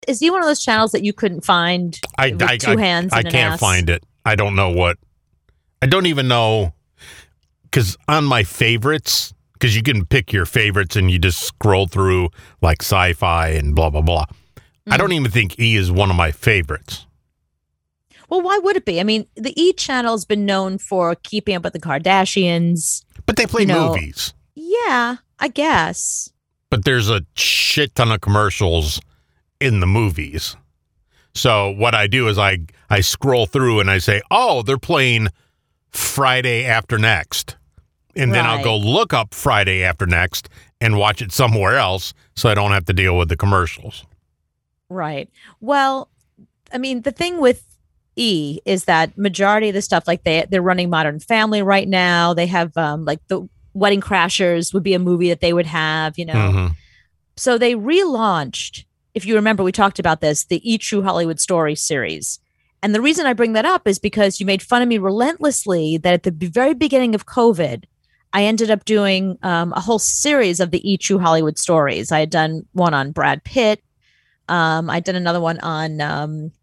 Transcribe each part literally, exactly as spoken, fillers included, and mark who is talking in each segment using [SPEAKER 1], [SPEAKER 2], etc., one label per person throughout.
[SPEAKER 1] Is he one of those channels that you couldn't find
[SPEAKER 2] I,
[SPEAKER 1] with
[SPEAKER 2] I,
[SPEAKER 1] two
[SPEAKER 2] I,
[SPEAKER 1] hands
[SPEAKER 2] I
[SPEAKER 1] and an
[SPEAKER 2] can't
[SPEAKER 1] ass?
[SPEAKER 2] find it. I don't know what. I don't even know. Because on my favorites, because you can pick your favorites and you just scroll through like sci-fi and blah, blah, blah. Mm. I don't even think E is one of my favorites.
[SPEAKER 1] Well, why would it be? I mean, the E channel's been known for Keeping Up with the Kardashians.
[SPEAKER 2] But they play
[SPEAKER 1] you know,
[SPEAKER 2] movies.
[SPEAKER 1] Yeah, I guess.
[SPEAKER 2] But there's a shit ton of commercials in the movies. So what I do is I, I scroll through and I say, oh, they're playing Friday After Next. And then right. I'll go look up Friday After Next and watch it somewhere else so I don't have to deal with the commercials.
[SPEAKER 1] Right. Well, I mean, the thing with E is that majority of the stuff, like they, they're running Modern Family right now. They have um, like the Wedding Crashers would be a movie that they would have, you know. Mm-hmm. So they relaunched, if you remember, we talked about this, the E! True Hollywood Story series. And the reason I bring that up is because you made fun of me relentlessly that at the very beginning of COVID, I ended up doing um, a whole series of the E! True Hollywood Stories. I had done one on Brad Pitt. Um, I did another one on um,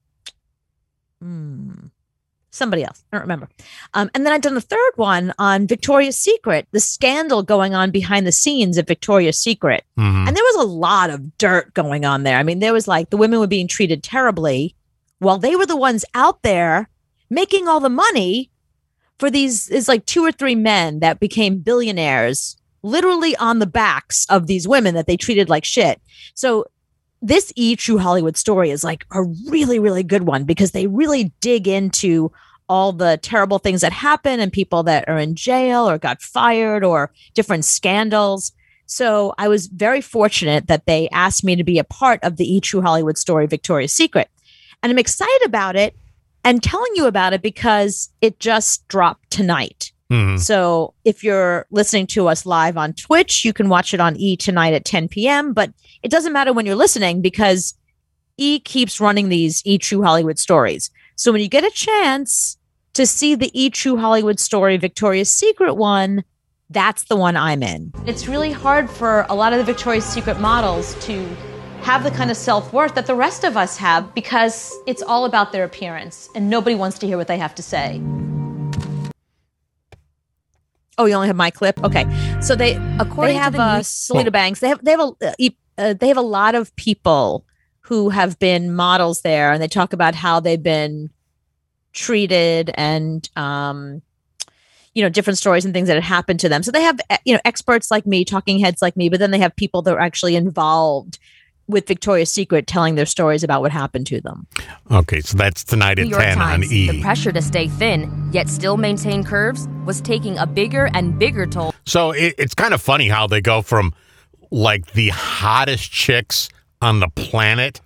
[SPEAKER 1] hmm, somebody else. I don't remember. Um, and then I'd done a third one on Victoria's Secret, the scandal going on behind the scenes at Victoria's Secret. Mm-hmm. And there was a lot of dirt going on there. I mean, there was like the women were being treated terribly while they were the ones out there making all the money for these is like two or three men that became billionaires literally on the backs of these women that they treated like shit. So this E! True Hollywood Story is like a really, really good one because they really dig into all the terrible things that happen and people that are in jail or got fired or different scandals. So I was very fortunate that they asked me to be a part of the E! True Hollywood Story Victoria's Secret. And I'm excited about it and telling you about it because it just dropped tonight. Mm-hmm. So if you're listening to us live on Twitch, you can watch it on E! tonight at ten p.m. But it doesn't matter when you're listening because E! keeps running these E! True Hollywood Stories. So when you get a chance to see the E! True Hollywood Story Victoria's Secret one, that's the one I'm in. It's really hard for a lot of the Victoria's Secret models to have the kind of self-worth that the rest of us have because it's all about their appearance and nobody wants to hear what they have to say. Oh, you only have my clip? Okay. So they, according they have to the uh, Selena Banks, they have they have a uh, they have a lot of people who have been models there, and they talk about how they've been treated and um, you know, different stories and things that had happened to them. So they have you know experts like me, talking heads like me, but then they have people that are actually involved with Victoria's Secret telling their stories about what happened to them.
[SPEAKER 2] Okay, so that's tonight at ten on E!
[SPEAKER 3] The pressure to stay thin, yet still maintain curves, was taking a bigger and bigger toll.
[SPEAKER 2] So it, it's kind of funny how they go from, like, the hottest chicks on the planet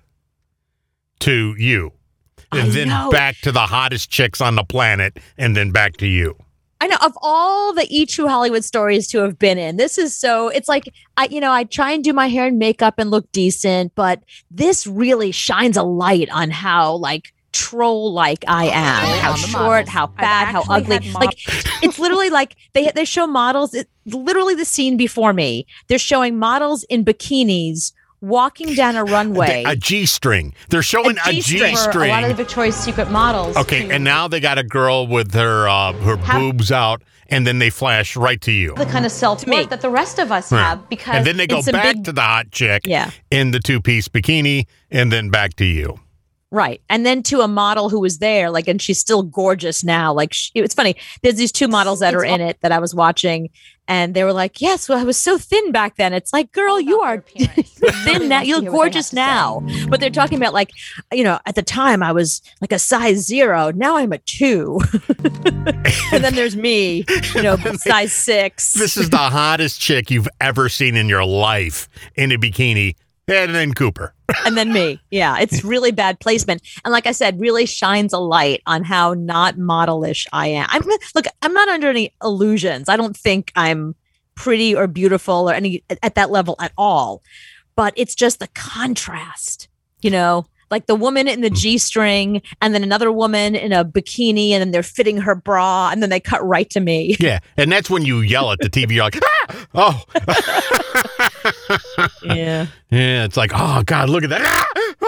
[SPEAKER 2] to you. And I then know. back to the hottest chicks on the planet, and then back to you.
[SPEAKER 1] I know, of all the E! True Hollywood Stories to have been in, this is so, it's like, I, you know, I try and do my hair and makeup and look decent, but this really shines a light on how, like, troll-like I am, oh, how short, models. how fat, how ugly. Like, it's literally like, they they show models, it, literally the scene before me, they're showing models in bikinis walking down a runway.
[SPEAKER 2] A G-string. They're showing a G-string.
[SPEAKER 1] For a lot of the Victoria's Secret models.
[SPEAKER 2] Okay, and now they got a girl with her uh, her have, boobs out, and then they flash right to you.
[SPEAKER 1] The kind of self-worth that the rest of us yeah. have. Because
[SPEAKER 2] and then they go back big, to the hot chick yeah. in the two-piece bikini, and then back to you.
[SPEAKER 1] Right. And then to a model who was there, like, and she's still gorgeous now. Like, she, it's funny. There's these two models that it's are in it that I was watching, and they were like, yes, well, I was so thin back then. It's like, girl, you are thin now. You're gorgeous now. Say. But they're talking about, like, you know, at the time I was like a size zero. Now I'm a two. And then there's me, you know, size six.
[SPEAKER 2] This is the hottest chick you've ever seen in your life in a bikini. And then Cooper.
[SPEAKER 1] And then me. Yeah, it's really bad placement. And like I said, really shines a light on how not modelish I am. I'm look, I'm not under any illusions. I don't think I'm pretty or beautiful or any at that level at all. But it's just the contrast, you know, like the woman in the G-string and then another woman in a bikini and then they're fitting her bra and then they cut right to me.
[SPEAKER 2] Yeah. And that's when you yell at the T V. You're like, ah! Oh.
[SPEAKER 1] Yeah.
[SPEAKER 2] Yeah. It's like, oh, God, look at that. Ah!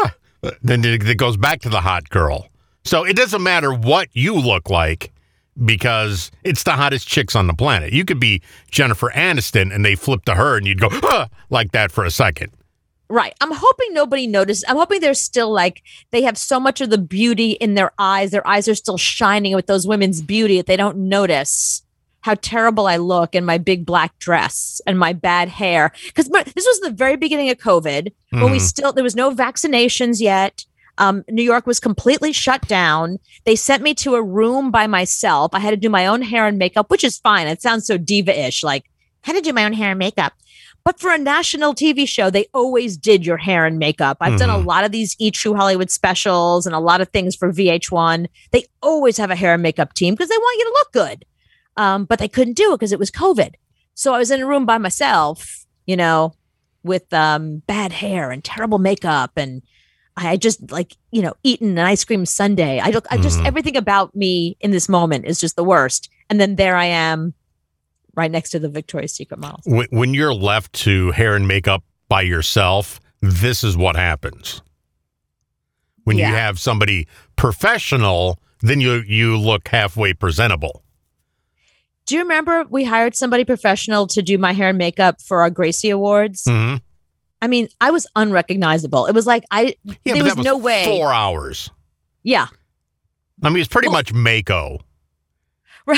[SPEAKER 2] then it it goes back to the hot girl. So it doesn't matter what you look like because it's the hottest chicks on the planet. You could be Jennifer Aniston and they flip to her and you'd go, huh, like that for a second.
[SPEAKER 1] Right. I'm hoping nobody noticed. I'm hoping they're still like, they have so much of the beauty in their eyes. Their eyes are still shining with those women's beauty that they don't notice how terrible I look in my big black dress and my bad hair. Because this was the very beginning of COVID when mm. we still, there was no vaccinations yet. Um, New York was completely shut down. They sent me to a room by myself. I had to do my own hair and makeup, which is fine. It sounds so diva-ish, like, I had to do my own hair and makeup. But for a national T V show, they always did your hair and makeup. I've mm-hmm. done a lot of these Eat True Hollywood specials and a lot of things for V H one. They always have a hair and makeup team because they want you to look good. Um, but they couldn't do it because it was COVID. So I was in a room by myself, you know, with um, bad hair and terrible makeup. And I just like, you know, eaten an ice cream sundae. I don't, I just, mm-hmm. everything about me in this moment is just the worst. And then there I am, right next to the Victoria's Secret models.
[SPEAKER 2] When, when you're left to hair and makeup by yourself, this is what happens. When yeah. you have somebody professional, then you you look halfway presentable.
[SPEAKER 1] Do you remember we hired somebody professional to do my hair and makeup for our Gracie Awards?
[SPEAKER 2] Mm-hmm.
[SPEAKER 1] I mean, I was unrecognizable. It was like, I
[SPEAKER 2] yeah,
[SPEAKER 1] there
[SPEAKER 2] but
[SPEAKER 1] was,
[SPEAKER 2] that was
[SPEAKER 1] no way.
[SPEAKER 2] Four hours.
[SPEAKER 1] Yeah.
[SPEAKER 2] I mean, it's pretty
[SPEAKER 1] well,
[SPEAKER 2] much Mako.
[SPEAKER 1] Right.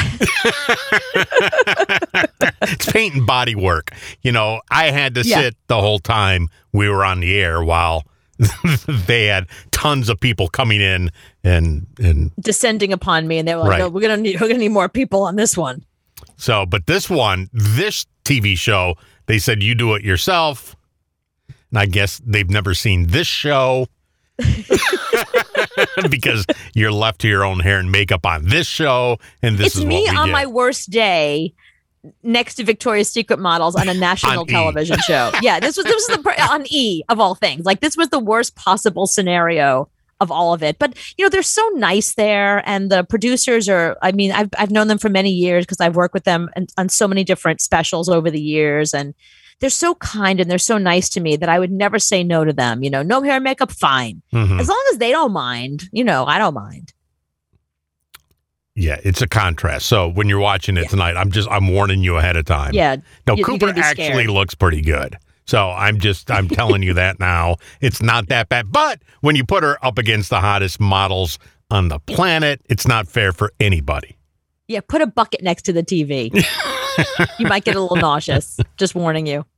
[SPEAKER 2] It's paint and body work. You know, I had to
[SPEAKER 1] yeah.
[SPEAKER 2] sit the whole time we were on the air while they had tons of people coming in and and
[SPEAKER 1] descending upon me, and they were like,
[SPEAKER 2] right.
[SPEAKER 1] "Oh, we're gonna need we're gonna need more people on this one."
[SPEAKER 2] So, but this one, this T V show, they said you do it yourself, and I guess they've never seen this show. Because you're left to your own hair and makeup on this show, and this
[SPEAKER 1] it's
[SPEAKER 2] is
[SPEAKER 1] me
[SPEAKER 2] what we
[SPEAKER 1] on
[SPEAKER 2] get.
[SPEAKER 1] my worst day next to Victoria's Secret models on a national
[SPEAKER 2] on
[SPEAKER 1] television
[SPEAKER 2] E.
[SPEAKER 1] show. Yeah, this was this was the on E of all things. Like this was the worst possible scenario of all of it. But you know, they're so nice there, and the producers are. I mean, I've I've known them for many years because I've worked with them on, on so many different specials over the years, and they're so kind and they're so nice to me that I would never say no to them. You know, no hair and makeup, fine. Mm-hmm. As long as they don't mind, you know, I don't mind.
[SPEAKER 2] Yeah, it's a contrast. So when you're watching it yeah. tonight, I'm just, I'm warning you ahead of time.
[SPEAKER 1] Yeah.
[SPEAKER 2] No,
[SPEAKER 1] you're,
[SPEAKER 2] Cooper
[SPEAKER 1] you're
[SPEAKER 2] actually
[SPEAKER 1] scared.
[SPEAKER 2] looks pretty good. So I'm just, I'm telling you that now. It's not that bad. But when you put her up against the hottest models on the planet, it's not fair for anybody.
[SPEAKER 1] Yeah, put a bucket next to the T V. You might get a little nauseous. Just warning you.